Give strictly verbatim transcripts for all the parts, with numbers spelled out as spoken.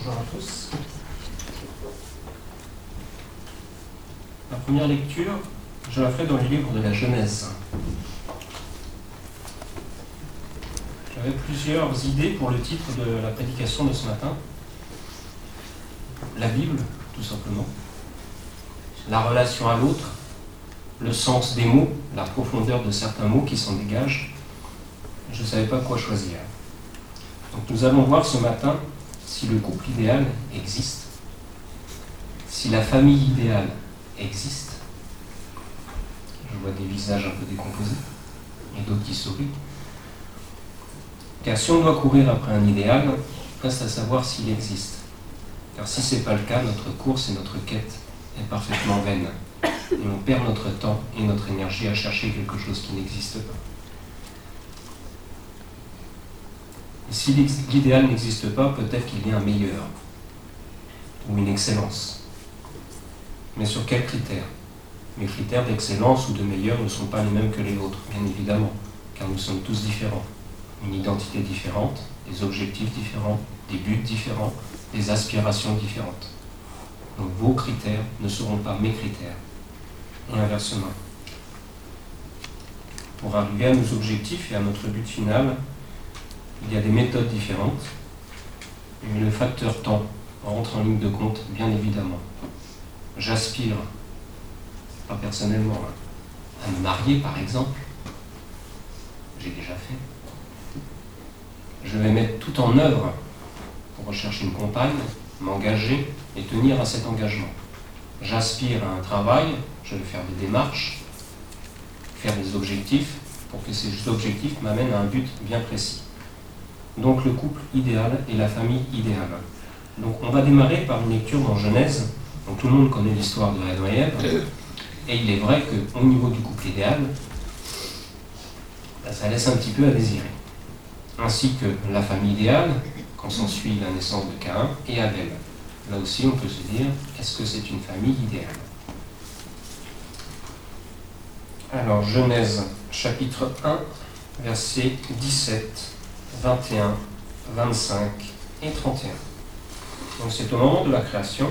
Bonjour à tous. La première lecture, je la ferai dans le livre de la Genèse. J'avais plusieurs idées pour le titre de la prédication de ce matin. La Bible, tout simplement. La relation à l'autre, le sens des mots, la profondeur de certains mots qui s'en dégagent. Je ne savais pas quoi choisir. Donc nous allons voir ce matin si le couple idéal existe, si la famille idéale existe. Je vois des visages un peu décomposés et d'autres qui sourient. Car si on doit courir après un idéal, reste à savoir s'il existe. Car si ce n'est pas le cas, notre course et notre quête est parfaitement vaine. Et on perd notre temps et notre énergie à chercher quelque chose qui n'existe pas. Et si l'idéal n'existe pas, peut-être qu'il y a un meilleur ou une excellence. Mais sur quels critères? Les critères d'excellence ou de meilleur ne sont pas les mêmes que les autres, bien évidemment, car nous sommes tous différents. Une identité différente, des objectifs différents, des buts différents, des aspirations différentes. Donc vos critères ne seront pas mes critères, et inversement. Pour arriver à nos objectifs et à notre but final, il y a des méthodes différentes, mais le facteur temps rentre en ligne de compte, bien évidemment. J'aspire, pas personnellement, à me marier par exemple. J'ai déjà fait. Je vais mettre tout en œuvre pour rechercher une compagne, m'engager et tenir à cet engagement. J'aspire à un travail, je vais faire des démarches, faire des objectifs pour que ces objectifs m'amènent à un but bien précis. Donc le couple idéal et la famille idéale. Donc on va démarrer par une lecture dans Genèse. Donc tout le monde connaît l'histoire de Adam et Ève. Et il est vrai qu'au niveau du couple idéal, ça laisse un petit peu à désirer. Ainsi que la famille idéale, quand s'ensuit la naissance de Caïn et Abel. Là aussi, on peut se dire, est-ce que c'est une famille idéale? Alors, Genèse, chapitre un, versets dix-sept, vingt et un, vingt-cinq et trente et un. Donc, c'est au moment de la création.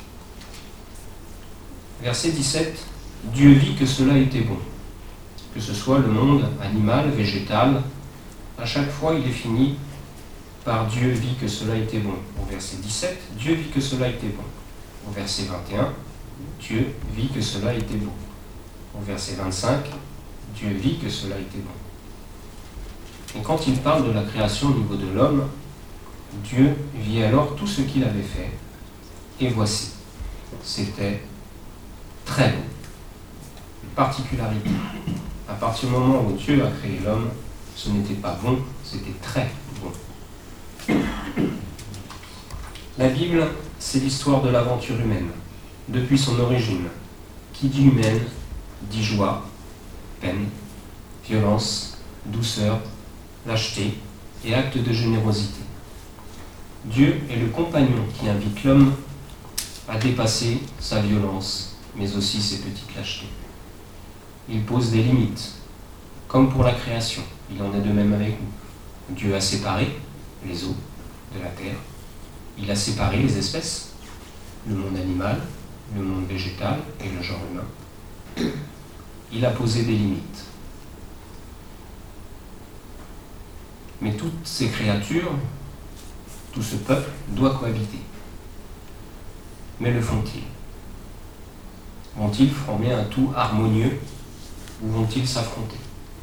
Verset dix-sept, Dieu vit que cela était bon. Que ce soit le monde animal, végétal, à chaque fois, il est fini par Dieu vit que cela était bon. Au verset dix-sept, Dieu vit que cela était bon. Au verset vingt et un, Dieu vit que cela était bon. Au verset vingt-cinq, Dieu vit que cela était bon. Et quand il parle de la création au niveau de l'homme, Dieu vit alors tout ce qu'il avait fait. Et voici, c'était très bon. Une particularité. À partir du moment où Dieu a créé l'homme, ce n'était pas bon, c'était très bon. La Bible, c'est l'histoire de l'aventure humaine, depuis son origine. Qui dit humaine, dit joie, peine, violence, douceur, lâcheté et acte de générosité. Dieu est le compagnon qui invite l'homme à dépasser sa violence, mais aussi ses petites lâchetés. Il pose des limites, comme pour la création, il en est de même avec nous. Dieu a séparé les eaux de la terre, il a séparé les espèces, le monde animal, le monde végétal et le genre humain. Il a posé des limites. Mais toutes ces créatures, tout ce peuple doit cohabiter. Mais le font-ils? Vont-ils former un tout harmonieux ou vont-ils s'affronter?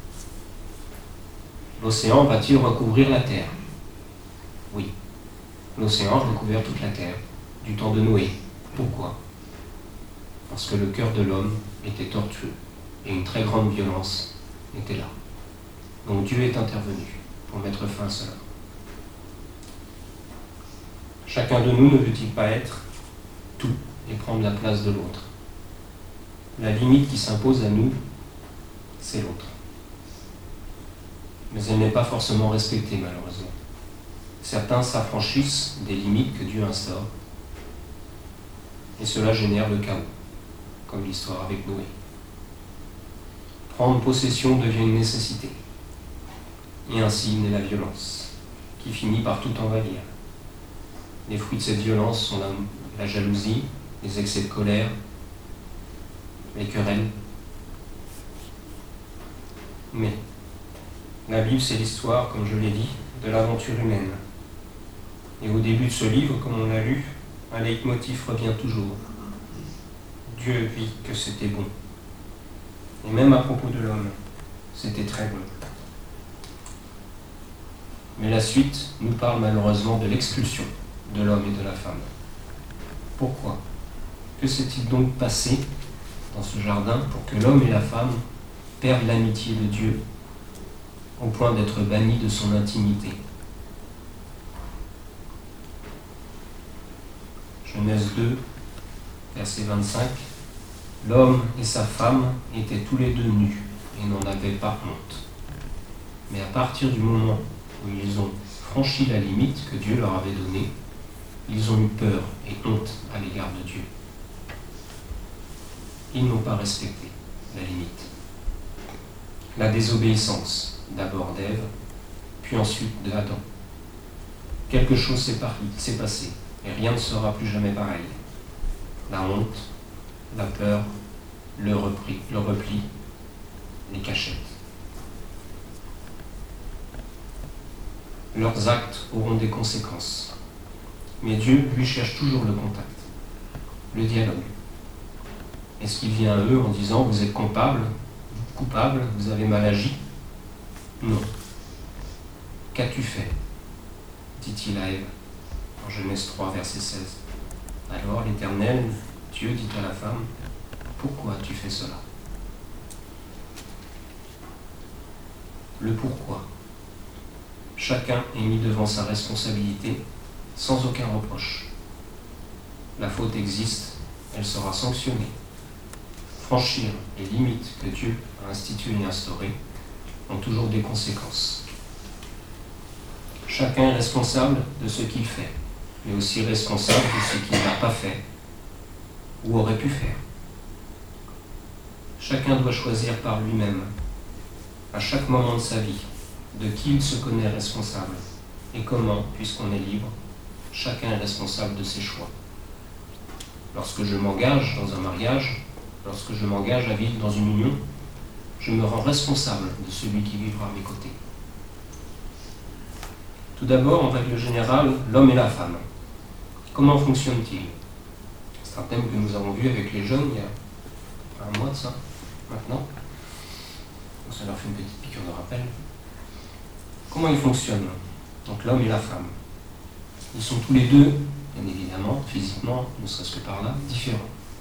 L'océan va-t-il recouvrir la terre? Oui. L'océan a recouvert toute la terre, du temps de Noé. Pourquoi? Parce que le cœur de l'homme était tortueux et une très grande violence était là. Donc Dieu est intervenu pour mettre fin à cela. Chacun de nous ne veut-il pas être tout et prendre la place de l'autre? La limite qui s'impose à nous, c'est l'autre. Mais elle n'est pas forcément respectée, malheureusement. Certains s'affranchissent des limites que Dieu instaure, et cela génère le chaos, comme l'histoire avec Noé. Prendre possession devient une nécessité, et ainsi naît la violence, qui finit par tout envahir. Les fruits de cette violence sont la, la jalousie, les excès de colère, les querelles. Mais la Bible, c'est l'histoire, comme je l'ai dit, de l'aventure humaine. Et au début de ce livre, comme on l'a lu, un leitmotiv revient toujours. Dieu vit que c'était bon. Et même à propos de l'homme, c'était très bon. Mais la suite nous parle malheureusement de l'expulsion de l'homme et de la femme. Pourquoi ? Que s'est-il donc passé dans ce jardin pour que l'homme et la femme perdent l'amitié de Dieu au point d'être bannis de son intimité ? Genèse deux, verset vingt-cinq. L'homme et sa femme étaient tous les deux nus et n'en avaient pas honte. Mais à partir du moment où ils ont franchi la limite que Dieu leur avait donnée, ils ont eu peur et honte à l'égard de Dieu. Ils n'ont pas respecté la limite. La désobéissance, d'abord d'Ève, puis ensuite de Adam. Quelque chose s'est, par- s'est passé, et rien ne sera plus jamais pareil. La honte, la peur, le repli, le repli, les cachettes. Leurs actes auront des conséquences. Mais Dieu, lui, cherche toujours le contact, le dialogue. Est-ce qu'il vient à eux en disant « Vous êtes coupable, coupable, vous avez mal agi ?» Non. Qu'as-tu fait ? Dit-il à Ève, en Genèse trois, verset seize. Alors l'Éternel, Dieu, dit à la femme, « Pourquoi as-tu fait cela ?» Le pourquoi. Chacun est mis devant sa responsabilité sans aucun reproche. La faute existe, elle sera sanctionnée. Franchir les limites que Dieu a instituées et instaurées ont toujours des conséquences. Chacun est responsable de ce qu'il fait, mais aussi responsable de ce qu'il n'a pas fait ou aurait pu faire. Chacun doit choisir par lui-même, à chaque moment de sa vie, de qui il se connaît responsable et comment, puisqu'on est libre, chacun est responsable de ses choix. Lorsque je m'engage dans un mariage, lorsque je m'engage à vivre dans une union, je me rends responsable de celui qui vivra à mes côtés. Tout d'abord, en règle générale, l'homme et la femme. Comment fonctionne-t-il ? C'est un thème que nous avons vu avec les jeunes il y a un mois de ça, maintenant. Ça leur fait une petite piqûre de rappel. Comment ils fonctionnent ? Donc l'homme et la femme. Ils sont tous les deux, bien évidemment, physiquement, ne serait-ce que par là, différents.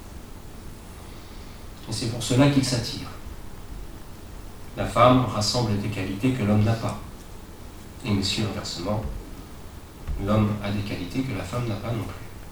Et c'est pour cela qu'ils s'attirent. La femme rassemble des qualités que l'homme n'a pas. Et aussi inversement, l'homme a des qualités que la femme n'a pas non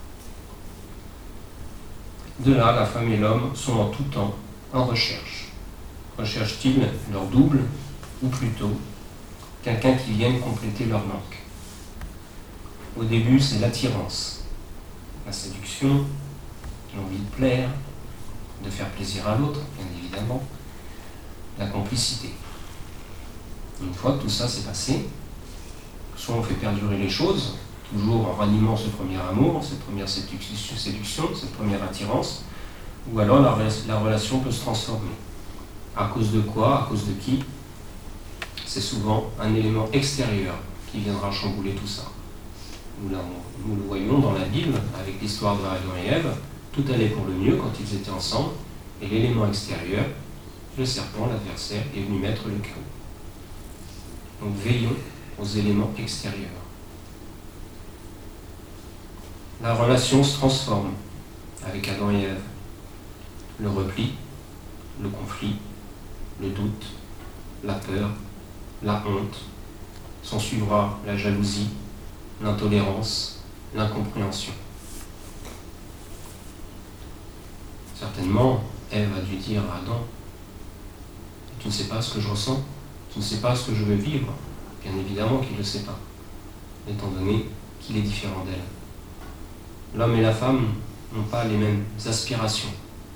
plus. De là, la femme et l'homme sont en tout temps en recherche. Recherchent-ils leur double, ou plutôt quelqu'un qui vienne compléter leur manque ? Au début, c'est l'attirance, la séduction, l'envie de plaire, de faire plaisir à l'autre, bien évidemment, la complicité. Une fois que tout ça s'est passé, soit on fait perdurer les choses, toujours en ranimant ce premier amour, cette première séduction, cette première attirance, ou alors la, la relation peut se transformer. À cause de quoi ? À cause de qui ? C'est souvent un élément extérieur qui viendra chambouler tout ça. Nous, là, nous le voyons dans la Bible, avec l'histoire de Adam et Ève, tout allait pour le mieux quand ils étaient ensemble, et l'élément extérieur, le serpent, l'adversaire, est venu mettre le chaos. Donc veillons aux éléments extérieurs. La relation se transforme avec Adam et Ève. Le repli, le conflit, le doute, la peur, la honte, s'en suivra la jalousie, l'intolérance, l'incompréhension. Certainement, Ève a dû dire à Adam, « Tu ne sais pas ce que je ressens, tu ne sais pas ce que je veux vivre. » Bien évidemment qu'il ne le sait pas, étant donné qu'il est différent d'elle. L'homme et la femme n'ont pas les mêmes aspirations.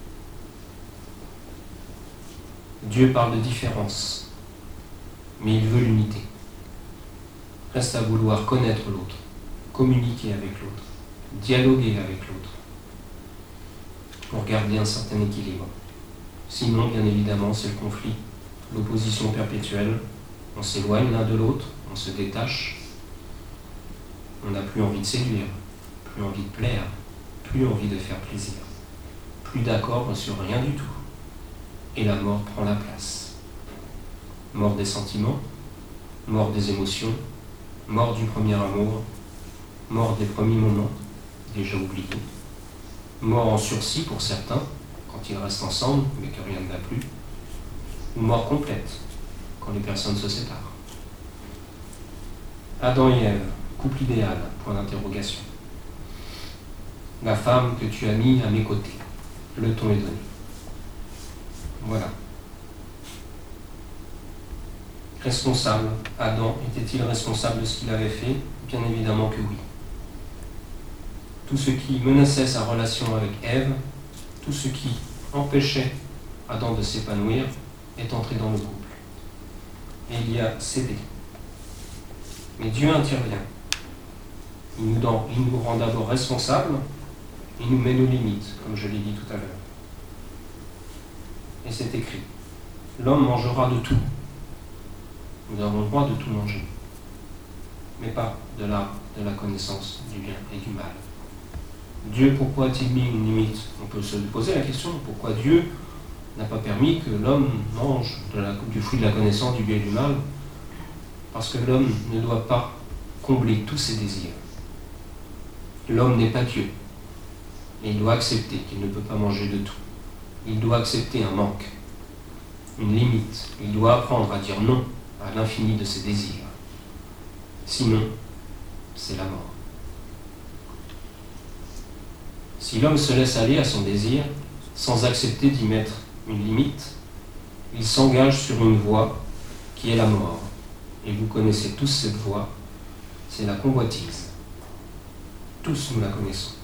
Dieu parle de différence, mais il veut l'unité. Reste à vouloir connaître l'autre communiquer avec l'autre, dialoguer avec l'autre, pour garder un certain équilibre. Sinon, bien évidemment, c'est le conflit, l'opposition perpétuelle. On s'éloigne l'un de l'autre, on se détache, on n'a plus envie de séduire, plus envie de plaire, plus envie de faire plaisir, plus d'accord sur rien du tout. Et la mort prend la place. Mort des sentiments, mort des émotions, mort du premier amour, mort des premiers moments, déjà oubliés, mort en sursis pour certains, quand ils restent ensemble, mais que rien ne va plus, ou mort complète, quand les personnes se séparent. Adam et Ève, couple idéal, point d'interrogation. La femme que tu as mis à mes côtés, le ton est donné. Voilà. Responsable, Adam était-il responsable de ce qu'il avait fait? Bien évidemment que oui. Tout ce qui menaçait sa relation avec Ève, tout ce qui empêchait Adam de s'épanouir, est entré dans le couple. Et il y a cédé. Mais Dieu intervient. Il nous, dans, il nous rend d'abord responsables, il nous met nos limites, comme je l'ai dit tout à l'heure. Et c'est écrit, l'homme mangera de tout. Nous avons le droit de tout manger, mais pas de l'arbre de la connaissance du bien et du mal. Dieu, pourquoi a-t-il mis une limite? On peut se poser la question, pourquoi Dieu n'a pas permis que l'homme mange de la, du fruit de la connaissance du bien et du mal? Parce que l'homme ne doit pas combler tous ses désirs. L'homme n'est pas Dieu. Et il doit accepter qu'il ne peut pas manger de tout. Il doit accepter un manque, une limite. Il doit apprendre à dire non à l'infini de ses désirs. Sinon, c'est la mort. Si l'homme se laisse aller à son désir, sans accepter d'y mettre une limite, il s'engage sur une voie qui est la mort. Et vous connaissez tous cette voie, c'est la convoitise. Tous nous la connaissons.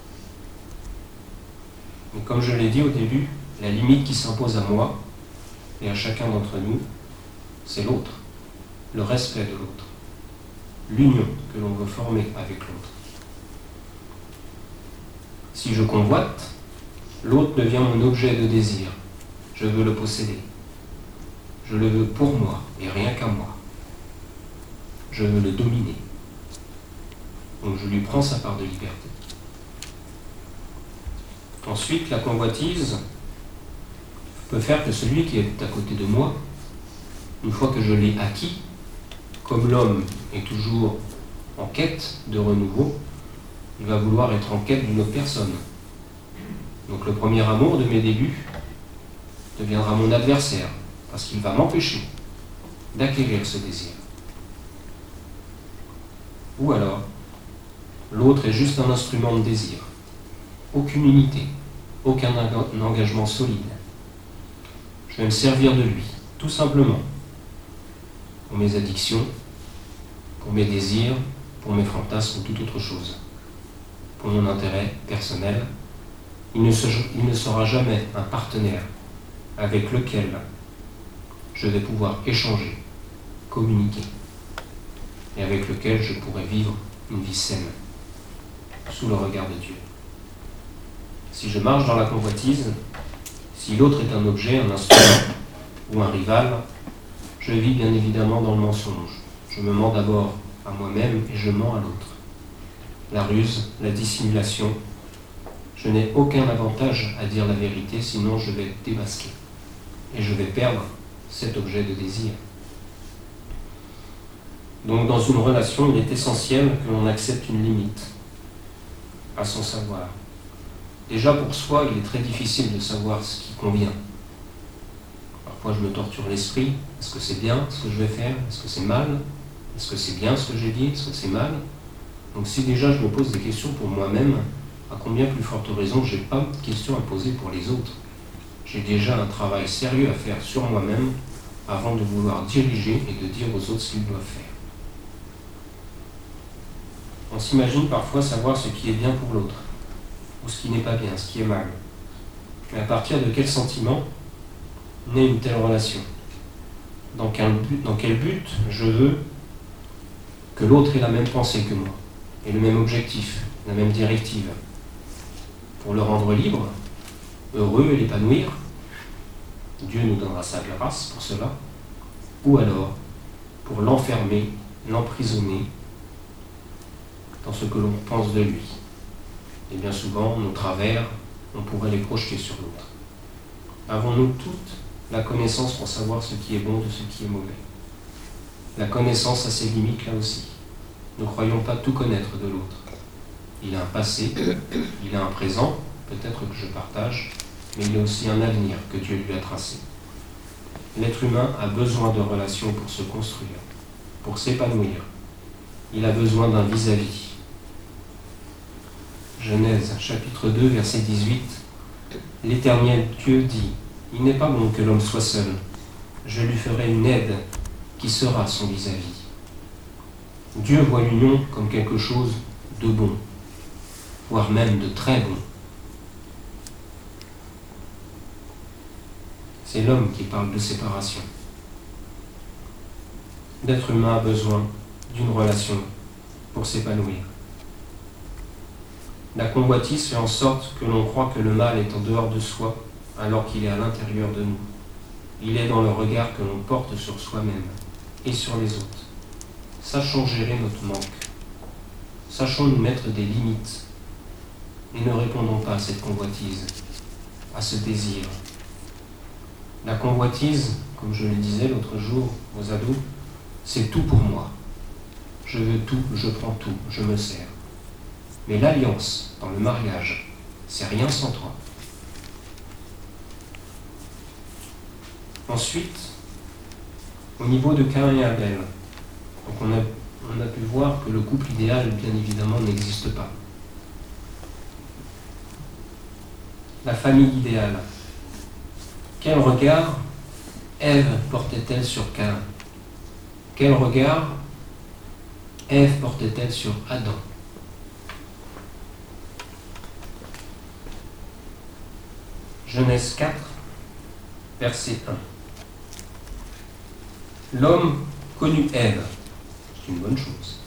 Mais comme je l'ai dit au début, la limite qui s'impose à moi et à chacun d'entre nous, c'est l'autre, le respect de l'autre, l'union que l'on veut former avec l'autre. Si je convoite, l'autre devient mon objet de désir. Je veux le posséder. Je le veux pour moi et rien qu'à moi. Je veux le dominer. Donc je lui prends sa part de liberté. Ensuite, la convoitise peut faire que celui qui est à côté de moi, une fois que je l'ai acquis, comme l'homme est toujours en quête de renouveau, il va vouloir être en quête d'une autre personne. Donc le premier amour de mes débuts deviendra mon adversaire, parce qu'il va m'empêcher d'acquérir ce désir. Ou alors, l'autre est juste un instrument de désir. Aucune unité, aucun engagement solide. Je vais me servir de lui, tout simplement, pour mes addictions, pour mes désirs, pour mes fantasmes ou toute autre chose. Pour mon intérêt personnel, il ne, se, il ne sera jamais un partenaire avec lequel je vais pouvoir échanger, communiquer, et avec lequel je pourrai vivre une vie saine, sous le regard de Dieu. Si je marche dans la convoitise, si l'autre est un objet, un instrument ou un rival, je vis bien évidemment dans le mensonge. Je me mens d'abord à moi-même et je mens à l'autre. La ruse, la dissimulation, je n'ai aucun avantage à dire la vérité, sinon je vais être démasqué et je vais perdre cet objet de désir. Donc dans une relation, il est essentiel que l'on accepte une limite à son savoir. Déjà pour soi, il est très difficile de savoir ce qui convient. Parfois je me torture l'esprit, est-ce que c'est bien ce que je vais faire? Est-ce que c'est mal? Est-ce que c'est bien ce que j'ai dit? Est-ce que c'est mal? Donc si déjà je me pose des questions pour moi-même, à combien plus forte raison je n'ai pas de questions à poser pour les autres? J'ai déjà un travail sérieux à faire sur moi-même avant de vouloir diriger et de dire aux autres ce qu'ils doivent faire. On s'imagine parfois savoir ce qui est bien pour l'autre, ou ce qui n'est pas bien, ce qui est mal. Mais à partir de quel sentiment naît une telle relation? Dans quel but, dans quel but je veux que l'autre ait la même pensée que moi? et le même objectif, la même directive. Pour le rendre libre, heureux et l'épanouir, Dieu nous donnera sa grâce pour cela, ou alors pour l'enfermer, l'emprisonner dans ce que l'on pense de lui. Et bien souvent, nos travers, on pourrait les projeter sur l'autre. Avons-nous toute la connaissance pour savoir ce qui est bon de ce qui est mauvais? La connaissance a ses limites là aussi. Ne croyons pas tout connaître de l'autre. Il a un passé, il a un présent, peut-être que je partage, mais il a aussi un avenir que Dieu lui a tracé. L'être humain a besoin de relations pour se construire, pour s'épanouir. Il a besoin d'un vis-à-vis. Genèse chapitre deux, verset dix-huit. L'Éternel Dieu dit, « Il n'est pas bon que l'homme soit seul. Je lui ferai une aide qui sera son vis-à-vis. » Dieu voit l'union comme quelque chose de bon, voire même de très bon. C'est l'homme qui parle de séparation. L'être humain a besoin d'une relation pour s'épanouir. La convoitise fait en sorte que l'on croit que le mal est en dehors de soi alors qu'il est à l'intérieur de nous. Il est dans le regard que l'on porte sur soi-même et sur les autres. Sachons gérer notre manque. Sachons nous mettre des limites et ne répondons pas à cette convoitise, à ce désir. La convoitise, comme je le disais l'autre jour aux ados, c'est tout pour moi. Je veux tout, je prends tout, je me sers. Mais l'alliance dans le mariage, c'est rien sans toi. Ensuite, au niveau de Caïn et Abel, donc on, a, on a pu voir que le couple idéal, bien évidemment, n'existe pas. La famille idéale. Quel regard Ève portait-elle sur Caïn? Quel regard Ève portait-elle sur Adam? Genèse quatre, verset un. L'homme connut Ève, c'est une bonne chose,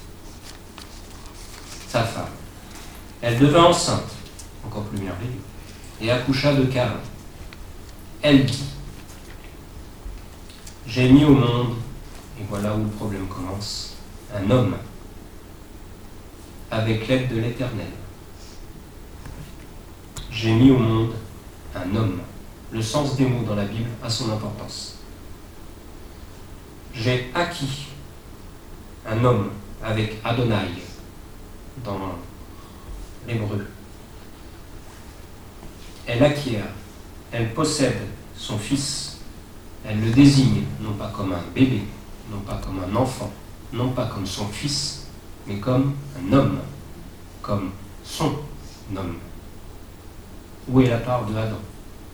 sa femme. Elle devint enceinte, encore plus merveilleux, et accoucha de Caïn. Elle dit, j'ai mis au monde, et voilà où le problème commence, un homme, avec l'aide de l'Éternel. J'ai mis au monde un homme. Le sens des mots dans la Bible a son importance. J'ai acquis un homme avec Adonai dans l'hébreu. Elle acquiert, elle possède son fils, elle le désigne non pas comme un bébé, non pas comme un enfant, non pas comme son fils, mais comme un homme, comme son homme. Où est la part de Adam?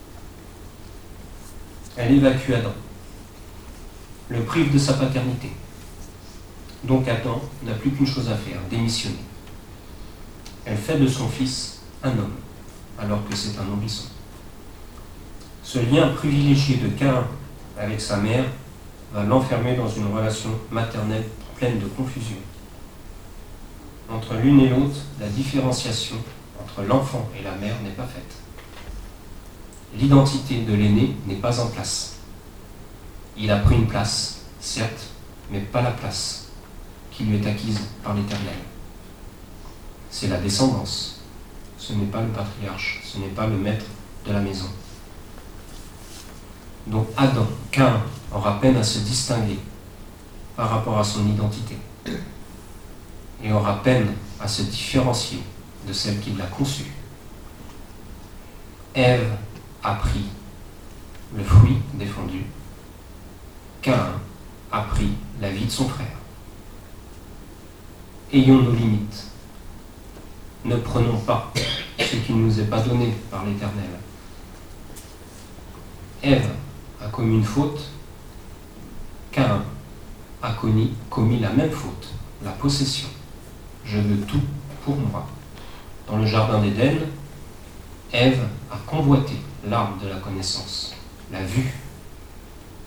Elle évacue Adam, le prive de sa paternité. Donc Adam n'a plus qu'une chose à faire, démissionner. Elle fait de son fils un homme, alors que c'est un nourrisson. Ce lien privilégié de Caïn avec sa mère va l'enfermer dans une relation maternelle pleine de confusion. Entre l'une et l'autre, la différenciation entre l'enfant et la mère n'est pas faite. L'identité de l'aîné n'est pas en place. Il a pris une place, certes, mais pas la place qui lui est acquise par l'Éternel. C'est la descendance. Ce n'est pas le patriarche, ce n'est pas le maître de la maison. Donc Adam, Caïn, aura peine à se distinguer par rapport à son identité et aura peine à se différencier de celle qui l'a conçu. Ève a pris le fruit défendu. Caïn a pris la vie de son frère. Ayons nos limites. Ne prenons pas ce qui ne nous est pas donné par l'Éternel. Ève a commis une faute. Caïn a commis, commis la même faute, la possession. Je veux tout pour moi. Dans le jardin d'Éden, Ève a convoité l'arbre de la connaissance, la vue.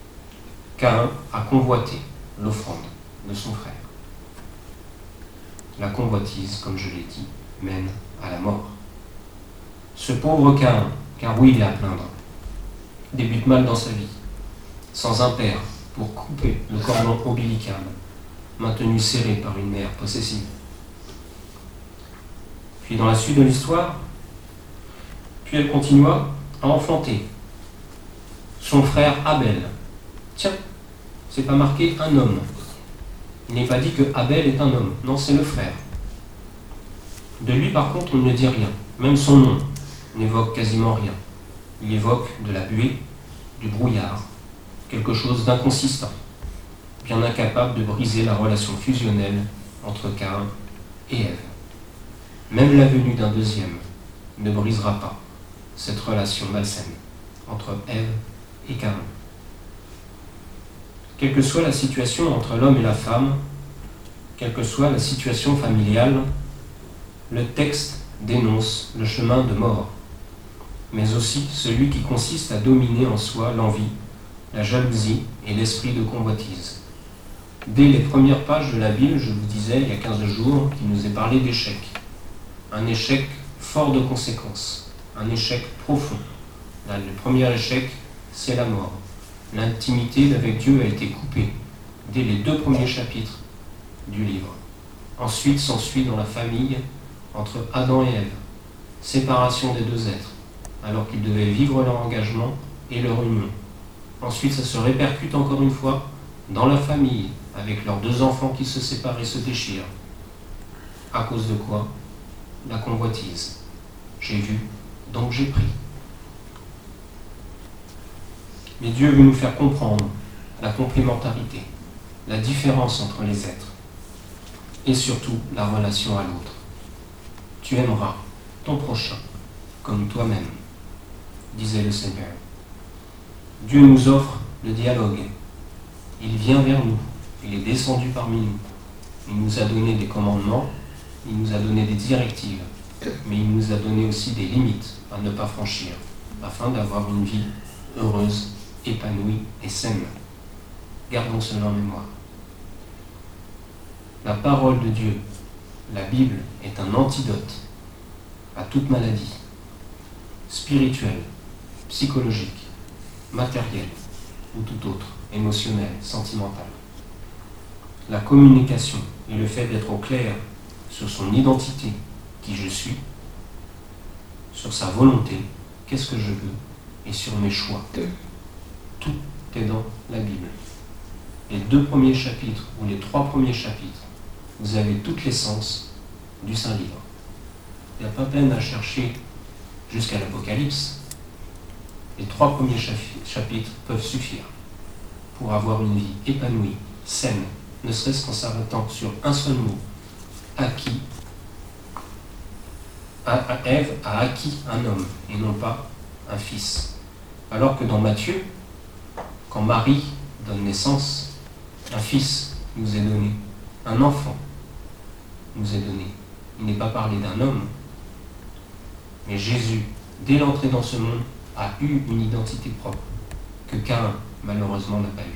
Caïn a convoité l'offrande de son frère. La convoitise, comme je l'ai dit, mène à la mort. Ce pauvre Caïn, car oui, il est à plaindre, débute mal dans sa vie, sans un père pour couper le cordon ombilical, maintenu serré par une mère possessive. Puis dans la suite de l'histoire, puis elle continua à enfanter son frère Abel. Tiens, c'est pas marqué un homme. Il n'est pas dit que Abel est un homme. Non, c'est le frère. De lui, par contre, on ne dit rien. Même son nom n'évoque quasiment rien. Il évoque de la buée, du brouillard, quelque chose d'inconsistant, bien incapable de briser la relation fusionnelle entre Caïn et Ève. Même la venue d'un deuxième ne brisera pas cette relation malsaine entre Ève et Caïn. Quelle que soit la situation entre l'homme et la femme, quelle que soit la situation familiale, le texte dénonce le chemin de mort, mais aussi celui qui consiste à dominer en soi l'envie, la jalousie et l'esprit de convoitise. Dès les premières pages de la Bible, je vous disais il y a quinze jours, qu'il nous est parlé d'échec. Un échec fort de conséquences, un échec profond. Là, le premier échec, c'est la mort. L'intimité avec Dieu a été coupée dès les deux premiers chapitres du livre. Ensuite s'ensuit dans la famille entre Adam et Ève, séparation des deux êtres, alors qu'ils devaient vivre leur engagement et leur union. Ensuite, ça se répercute encore une fois dans la famille, avec leurs deux enfants qui se séparent et se déchirent. À cause de quoi? La convoitise. J'ai vu, donc j'ai pris. Mais Dieu veut nous faire comprendre la complémentarité, la différence entre les êtres, et surtout la relation à l'autre. Tu aimeras ton prochain comme toi-même, disait le Seigneur. Dieu nous offre le dialogue. Il vient vers nous, il est descendu parmi nous. Il nous a donné des commandements, il nous a donné des directives, mais il nous a donné aussi des limites à ne pas franchir, afin d'avoir une vie heureuse, épanouie et saine. Gardons cela en mémoire. La parole de Dieu, la Bible, est un antidote à toute maladie, spirituelle, psychologique, matérielle ou tout autre, émotionnelle, sentimentale. La communication et le fait d'être au clair sur son identité, qui je suis, sur sa volonté, qu'est-ce que je veux, et sur mes choix. Tout est dans la Bible. Les deux premiers chapitres, ou les trois premiers chapitres, vous avez toute l'essence du Saint-Livre. Il n'y a pas peine à chercher jusqu'à l'Apocalypse. Les trois premiers chapitres peuvent suffire pour avoir une vie épanouie, saine, ne serait-ce qu'en s'arrêtant sur un seul mot. Acquis. Ève a acquis un homme et non pas un fils. Alors que dans Matthieu, quand Marie donne naissance, un fils nous est donné, un enfant nous est donné. Il n'est pas parlé d'un homme, mais Jésus, dès l'entrée dans ce monde, a eu une identité propre, que Caïn, malheureusement, n'a pas eue.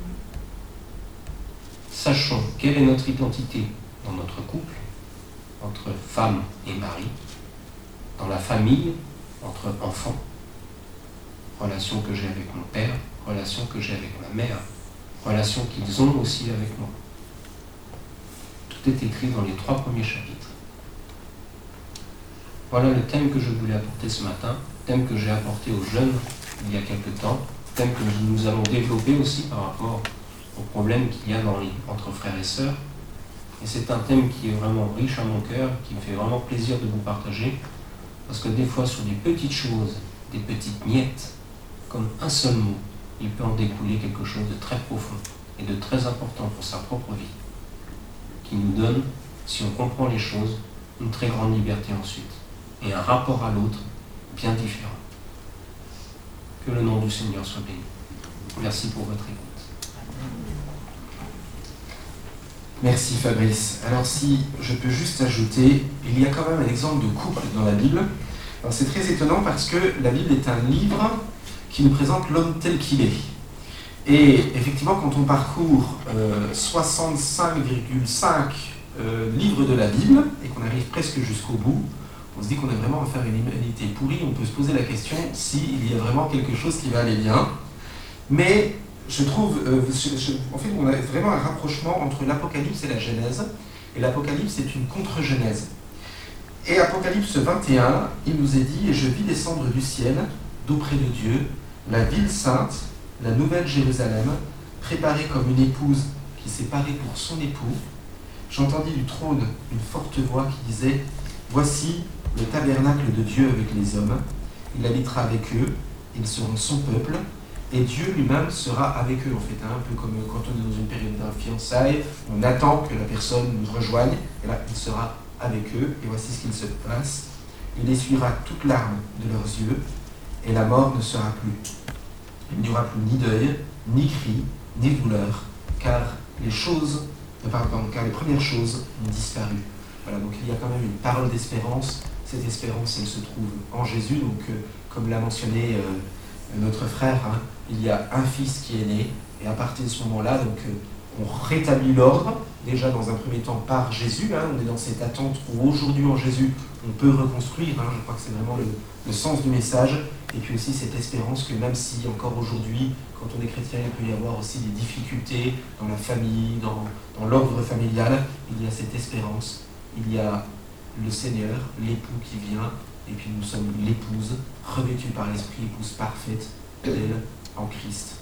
Sachons quelle est notre identité dans notre couple, entre femme et mari, dans la famille, entre enfants, relation que j'ai avec mon père, relation que j'ai avec ma mère, relation qu'ils ont aussi avec moi. Tout est écrit dans les trois premiers chapitres. Voilà le thème que je voulais apporter ce matin, thème que j'ai apporté aux jeunes il y a quelque temps, thème que nous allons développer aussi par rapport aux problèmes qu'il y a dans les, entre frères et sœurs. Et c'est un thème qui est vraiment riche à mon cœur, qui me fait vraiment plaisir de vous partager, parce que des fois sur des petites choses, des petites miettes, comme un seul mot, il peut en découler quelque chose de très profond et de très important pour sa propre vie, qui nous donne, si on comprend les choses, une très grande liberté ensuite, et un rapport à l'autre bien différent. Que le nom du Seigneur soit béni. Merci pour votre écoute. Merci Fabrice. Alors si je peux juste ajouter, il y a quand même un exemple de couple dans la Bible. Alors c'est très étonnant parce que la Bible est un livre qui nous présente l'homme tel qu'il est. Et effectivement, quand on parcourt euh, soixante-cinq virgule cinq euh, livre de la Bible et qu'on arrive presque jusqu'au bout, on se dit qu'on a vraiment affaire à une humanité pourrie. On peut se poser la question s'il y a vraiment quelque chose qui va aller bien. Mais je trouve, euh, je, je, en fait, on a vraiment un rapprochement entre l'Apocalypse et la Genèse. Et l'Apocalypse est une contre-Genèse. Et Apocalypse vingt et un, il nous est dit « Et je vis descendre du ciel, d'auprès de Dieu, la ville sainte, la nouvelle Jérusalem, préparée comme une épouse qui s'est parée pour son époux. J'entendis du trône une forte voix qui disait « Voici le tabernacle de Dieu avec les hommes. Il habitera avec eux, ils seront son peuple, et Dieu lui-même sera avec eux. » En fait, hein, un peu comme quand on est dans une période d'un fiançailles, on attend que la personne nous rejoigne, et là, il sera avec eux, et voici ce qu'il se passe. Il essuiera toute larme de leurs yeux, et la mort ne sera plus. Il n'y aura plus ni deuil, ni cri, ni douleur, car les choses, pardon, car les premières choses ont disparu. Voilà, donc il y a quand même une parole d'espérance. Cette espérance, elle se trouve en Jésus. Donc, euh, comme l'a mentionné euh, notre frère, hein, il y a un fils qui est né, et à partir de ce moment-là, donc euh, on rétablit l'ordre, déjà dans un premier temps par Jésus. Hein, on est dans cette attente où aujourd'hui en Jésus, on peut reconstruire. Hein, je crois que c'est vraiment le, le sens du message. Et puis aussi cette espérance que même si encore aujourd'hui, quand on est chrétien, il peut y avoir aussi des difficultés dans la famille, dans, dans l'ordre familial, il y a cette espérance. Il y a le Seigneur, l'époux qui vient, et puis nous sommes l'épouse, revêtue par l'Esprit, épouse parfaite, elle, en Christ.